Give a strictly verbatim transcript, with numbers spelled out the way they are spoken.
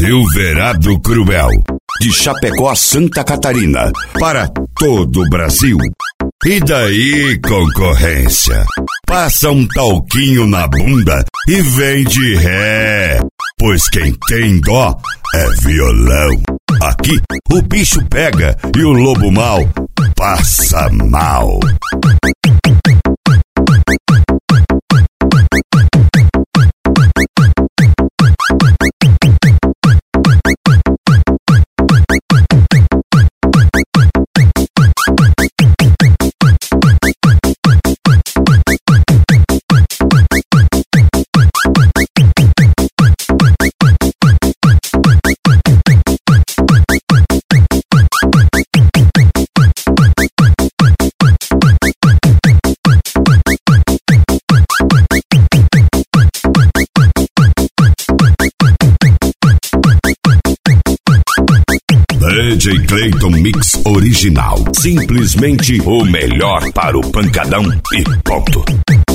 Silverado Cruel, de Chapecó a Santa Catarina, para todo o Brasil. E daí, concorrência? Passa um talquinho na bunda e vem de ré, pois quem tem dó é violão. Aqui o bicho pega e o lobo mau passa mal. D J Clayton Mix Original. Simplesmente o melhor para o pancadão e ponto.